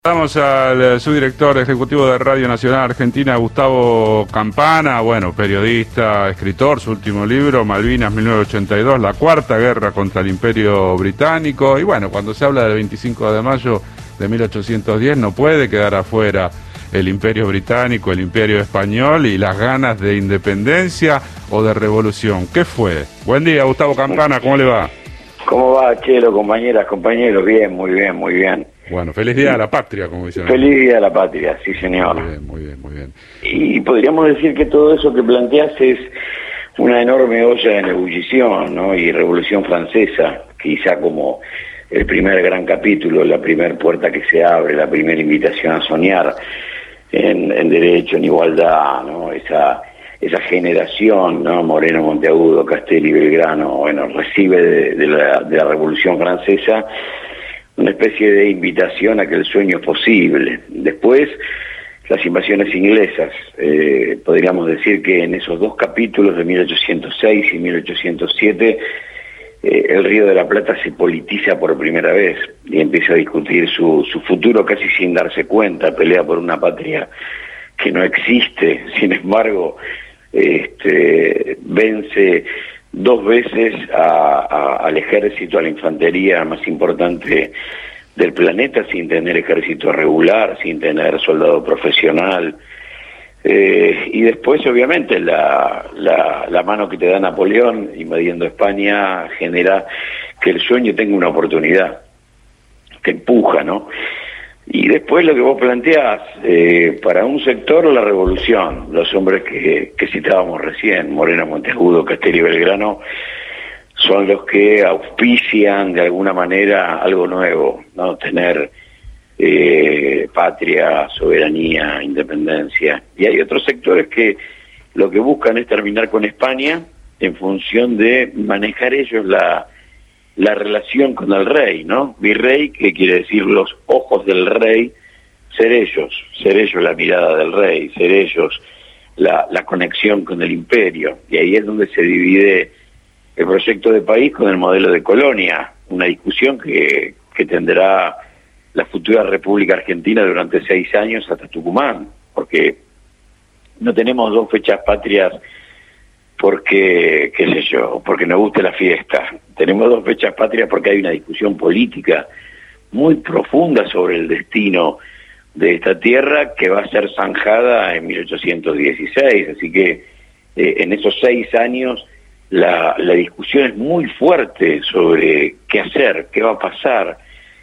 Vamos al subdirector ejecutivo de Radio Nacional Argentina, Gustavo Campana, bueno, periodista, escritor, su último libro, Malvinas 1982, la cuarta guerra contra el Imperio Británico, y bueno, cuando se habla del 25 de mayo de 1810 no puede quedar afuera el Imperio Británico, el Imperio Español y las ganas de independencia o de revolución. ¿Qué fue? Buen día, Gustavo Campana, ¿cómo le va? ¿Cómo va, Chelo, compañeras, compañeros? Bien, muy bien, muy bien. Bueno, feliz día a la patria, como dicen. Feliz día a la patria, sí, señor. Muy bien, muy bien, muy bien. Y podríamos decir que todo eso que planteas es una enorme olla en ebullición, ¿no? Y Revolución Francesa, quizá como el primer gran capítulo, la primera puerta que se abre, la primera invitación a soñar en derecho, en igualdad, ¿no? Esa generación, ¿no? Moreno, Monteagudo, Castelli, Belgrano, bueno, recibe de la Revolución Francesa una especie de invitación a que el sueño es posible. Después, las invasiones inglesas, podríamos decir que en esos dos capítulos de 1806 y 1807, el Río de la Plata se politiza por primera vez y empieza a discutir su futuro casi sin darse cuenta, pelea por una patria que no existe, sin embargo, vence dos veces al ejército, a la infantería más importante del planeta, sin tener ejército regular, sin tener soldado profesional, y después obviamente la mano que te da Napoleón invadiendo España genera que el sueño tenga una oportunidad, te empuja, ¿no? Y después lo que vos planteás, para un sector la revolución, los hombres que citábamos recién, Moreno, Monteagudo, Castelli y Belgrano, son los que auspician de alguna manera algo nuevo, ¿no? Tener patria, soberanía, independencia. Y hay otros sectores que lo que buscan es terminar con España en función de manejar ellos la relación con el rey, ¿no? Virrey, que quiere decir los ojos del rey, ser ellos la mirada del rey, ser ellos la conexión con el imperio. Y ahí es donde se divide el proyecto de país con el modelo de colonia, una discusión que tendrá la futura República Argentina durante 6 años hasta Tucumán, porque no tenemos dos fechas patrias porque, qué sé yo, porque nos guste la fiesta. Tenemos dos fechas patrias porque hay una discusión política muy profunda sobre el destino de esta tierra que va a ser zanjada en 1816. Así que en esos 6 años la discusión es muy fuerte sobre qué hacer, qué va a pasar,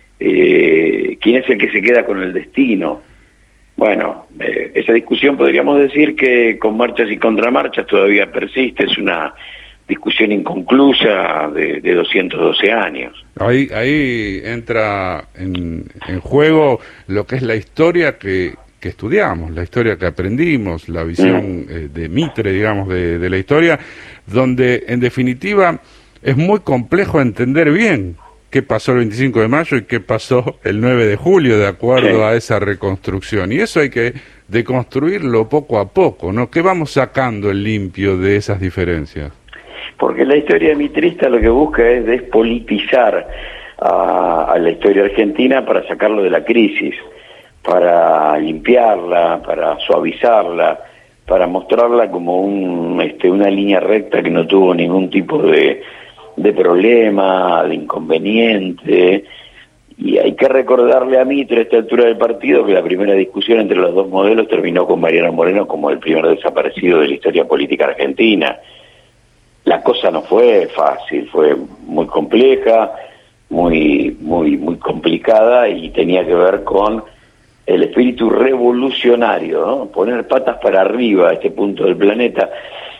quién es el que se queda con el destino. Bueno, esa discusión podríamos decir que con marchas y contramarchas todavía persiste, es una discusión inconclusa de 212 años. Ahí entra en juego lo que es la historia que estudiamos, la historia que aprendimos, la visión de Mitre, digamos, de la historia, donde en definitiva es muy complejo entender bien qué pasó el 25 de mayo y qué pasó el 9 de julio, de acuerdo a esa reconstrucción. Y eso hay que deconstruirlo poco a poco, ¿no? ¿Qué vamos sacando en limpio de esas diferencias? Porque la historia mitrista lo que busca es despolitizar a la historia argentina para sacarlo de la crisis, para limpiarla, para suavizarla, para mostrarla como una línea recta que no tuvo ningún tipo de problema, de inconveniente. Y hay que recordarle a Mitre a esta altura del partido que la primera discusión entre los dos modelos terminó con Mariano Moreno como el primer desaparecido de la historia política argentina. La cosa no fue fácil, fue muy compleja, muy complicada, y tenía que ver con el espíritu revolucionario, ¿no? Poner patas para arriba a este punto del planeta,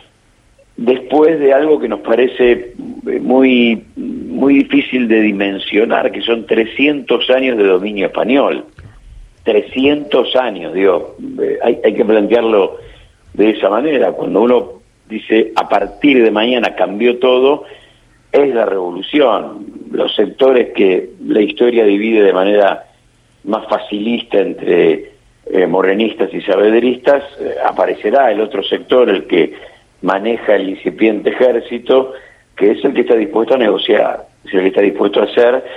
después de algo que nos parece muy difícil de dimensionar, que son 300 años de dominio español. 300 años, digo, hay que plantearlo de esa manera. Cuando uno dice, a partir de mañana cambió todo, es la revolución. Los sectores que la historia divide de manera más facilista entre morenistas y saavedristas, aparecerá el otro sector, el que maneja el incipiente ejército, que es el que está dispuesto a negociar, es el que está dispuesto a hacer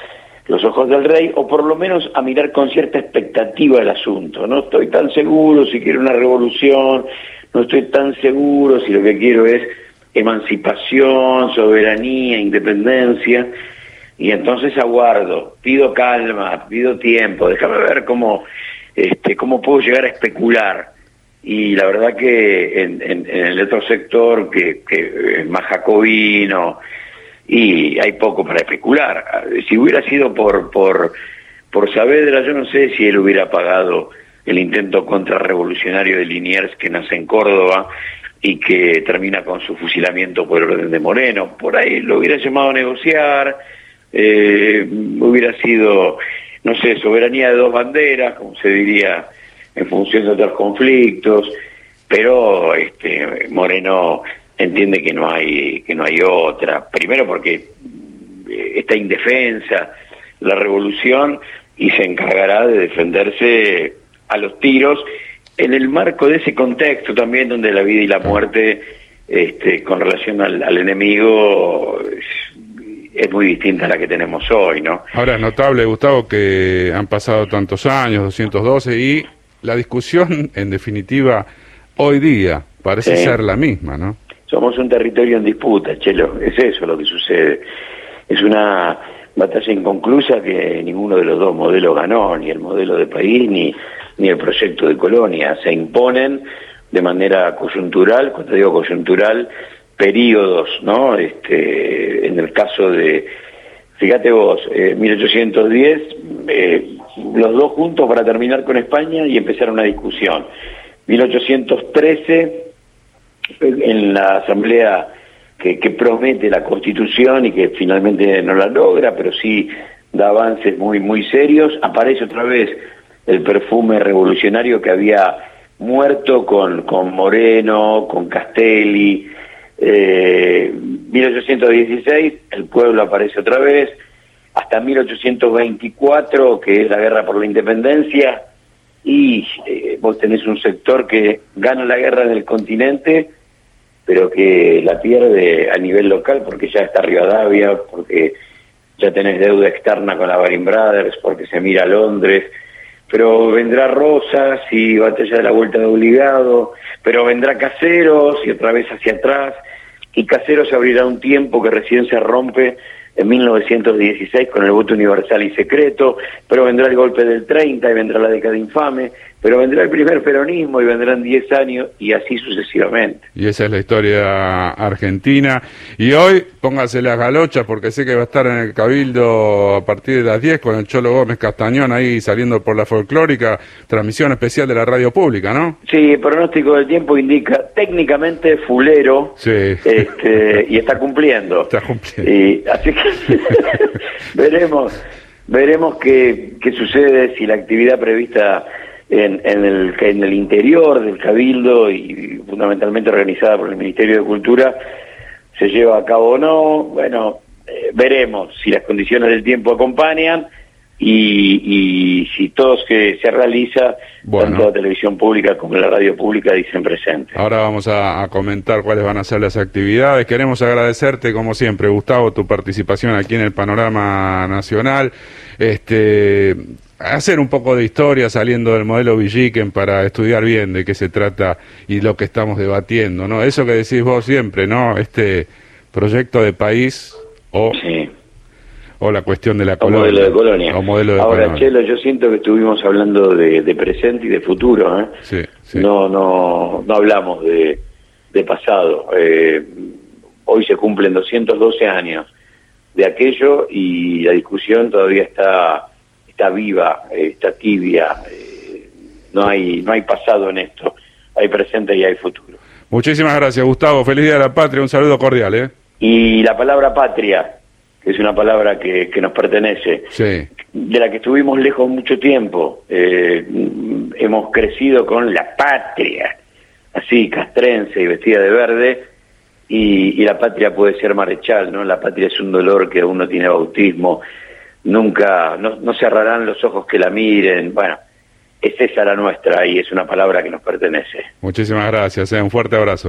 los ojos del rey, o por lo menos a mirar con cierta expectativa el asunto. No estoy tan seguro si quiero una revolución, no estoy tan seguro si lo que quiero es emancipación, soberanía, independencia, y entonces aguardo, pido calma, pido tiempo, déjame ver cómo puedo llegar a especular. Y la verdad que en el otro sector, que es más jacobino, y hay poco para especular. Si hubiera sido por Saavedra, yo no sé si él hubiera pagado el intento contrarrevolucionario de Liniers, que nace en Córdoba y que termina con su fusilamiento por orden de Moreno. Por ahí lo hubiera llamado a negociar, hubiera sido, no sé, soberanía de dos banderas, como se diría en función de otros conflictos, pero Moreno entiende que no hay otra. Primero porque está indefensa la revolución y se encargará de defenderse a los tiros en el marco de ese contexto también donde la vida y la muerte con relación al enemigo es muy distinta a la que tenemos hoy, ¿no? Ahora es notable, Gustavo, que han pasado tantos años, 212, y la discusión, en definitiva, hoy día parece ser la misma, ¿no? Somos un territorio en disputa, Chelo, es eso lo que sucede. Es una batalla inconclusa que ninguno de los dos modelos ganó, ni el modelo de país, ni el proyecto de colonia. Se imponen de manera coyuntural, cuando digo coyuntural, periodos, ¿no? En el caso de, fíjate vos, 1810, los dos juntos para terminar con España y empezar una discusión. 1813, en la asamblea que promete la Constitución y que finalmente no la logra, pero sí da avances muy, muy serios, aparece otra vez el perfume revolucionario que había muerto con Moreno, con Castelli. 1816, el pueblo aparece otra vez, hasta 1824, que es la guerra por la independencia, y vos tenés un sector que gana la guerra en el continente, pero que la pierde a nivel local, porque ya está Rivadavia, porque ya tenés deuda externa con la Baring Brothers, porque se mira a Londres, pero vendrá Rosas y batalla de la Vuelta de Obligado, pero vendrá Caseros y otra vez hacia atrás, y Caseros abrirá un tiempo que recién se rompe en 1916 con el voto universal y secreto, pero vendrá el golpe del 30 y vendrá la década infame, pero vendrá el primer peronismo y vendrán 10 años y así sucesivamente. Y esa es la historia argentina. Y hoy, póngase las galochas porque sé que va a estar en el Cabildo a partir de las 10 con el Cholo Gómez Castañón ahí saliendo por la folclórica, transmisión especial de la radio pública, ¿no? Sí, el pronóstico del tiempo indica técnicamente fulero, sí. Y está cumpliendo. Está cumpliendo. Y, así que veremos qué sucede, si la actividad prevista en el interior del Cabildo y fundamentalmente organizada por el Ministerio de Cultura se lleva a cabo o no. Bueno, veremos si las condiciones del tiempo acompañan y si todo se realiza, tanto la televisión pública como la radio pública dicen presente. Ahora vamos a comentar cuáles van a ser las actividades. Queremos agradecerte, como siempre, Gustavo, tu participación aquí en el Panorama Nacional. Hacer un poco de historia saliendo del modelo Villiquen para estudiar bien de qué se trata y lo que estamos debatiendo, ¿no? Eso que decís vos siempre, ¿no? Este proyecto de país o la cuestión de la colonia. O modelo de colonia. O modelo de Ahora, colonia. Chelo, yo siento que estuvimos hablando de presente y de futuro, ¿eh? Sí. No hablamos de pasado. Hoy se cumplen 212 años de aquello y la discusión todavía está viva, está tibia, no hay pasado en esto, hay presente y hay futuro. Muchísimas gracias, Gustavo, feliz Día de la Patria, un saludo cordial, ¿eh? Y la palabra patria, que es una palabra que nos pertenece, sí, de la que estuvimos lejos mucho tiempo, hemos crecido con la patria, así, castrense y vestida de verde, y la patria puede ser marechal, ¿no? La patria es un dolor que aún no tiene bautismo, nunca, no cerrarán los ojos que la miren. Bueno, es esa la nuestra y es una palabra que nos pertenece. Muchísimas gracias, un fuerte abrazo.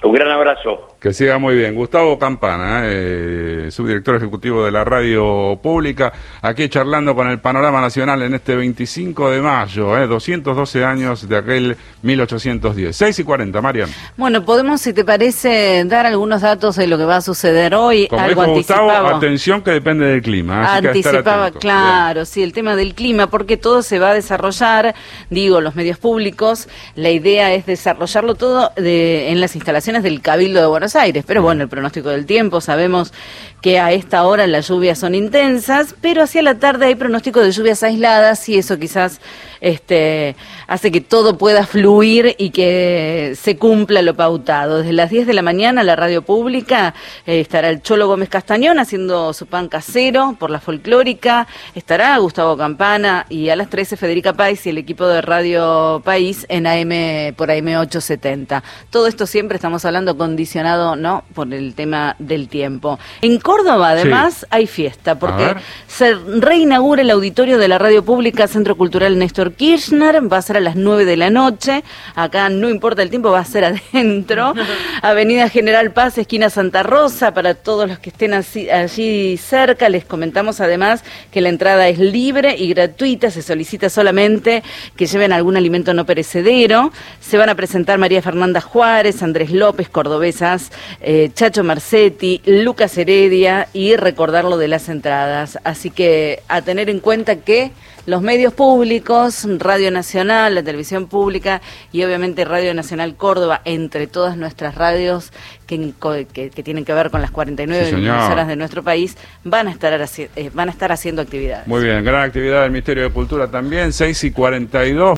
Un gran abrazo. Que siga muy bien. Gustavo Campana, subdirector ejecutivo de la radio pública, aquí charlando con el panorama nacional en este 25 de mayo, 212 años de aquel 1810. 6:40, Marian. Bueno, podemos, si te parece, dar algunos datos de lo que va a suceder hoy. Como algo dijo Gustavo, anticipaba. Atención que depende del clima. Así Anticipaba, que claro, bien. Sí, el tema del clima, porque todo se va a desarrollar, digo, los medios públicos, la idea es desarrollarlo todo en las instalaciones del Cabildo de Buenos Aires, pero bueno, el pronóstico del tiempo, sabemos que a esta hora las lluvias son intensas, pero hacia la tarde hay pronóstico de lluvias aisladas y eso quizás hace que todo pueda fluir y que se cumpla lo pautado. Desde las 10 de la mañana la radio pública estará el Cholo Gómez Castañón haciendo su pan casero por la folclórica, estará Gustavo Campana y a las 13 Federica País y el equipo de Radio País en AM por AM 870. Todo esto siempre estamos hablando condicionado, ¿no?, por el tema del tiempo. En Córdoba, además, hay fiesta, porque se reinaugura el auditorio de la radio pública Centro Cultural Néstor Kirchner, va a ser a las 9 de la noche, acá no importa el tiempo, va a ser adentro, Avenida General Paz, esquina Santa Rosa, para todos los que estén allí cerca. Les comentamos además que la entrada es libre y gratuita, se solicita solamente que lleven algún alimento no perecedero. Se van a presentar María Fernanda Juárez, Andrés López, cordobesas, Chacho Marcetti, Lucas Heredia, y recordar lo de las entradas. Así que a tener en cuenta que los medios públicos, Radio Nacional, la televisión pública y obviamente Radio Nacional Córdoba, entre todas nuestras radios que tienen que ver con las 49 emisoras de nuestro país, van a estar haciendo actividades. Muy bien, gran actividad del Ministerio de Cultura también, 6:42.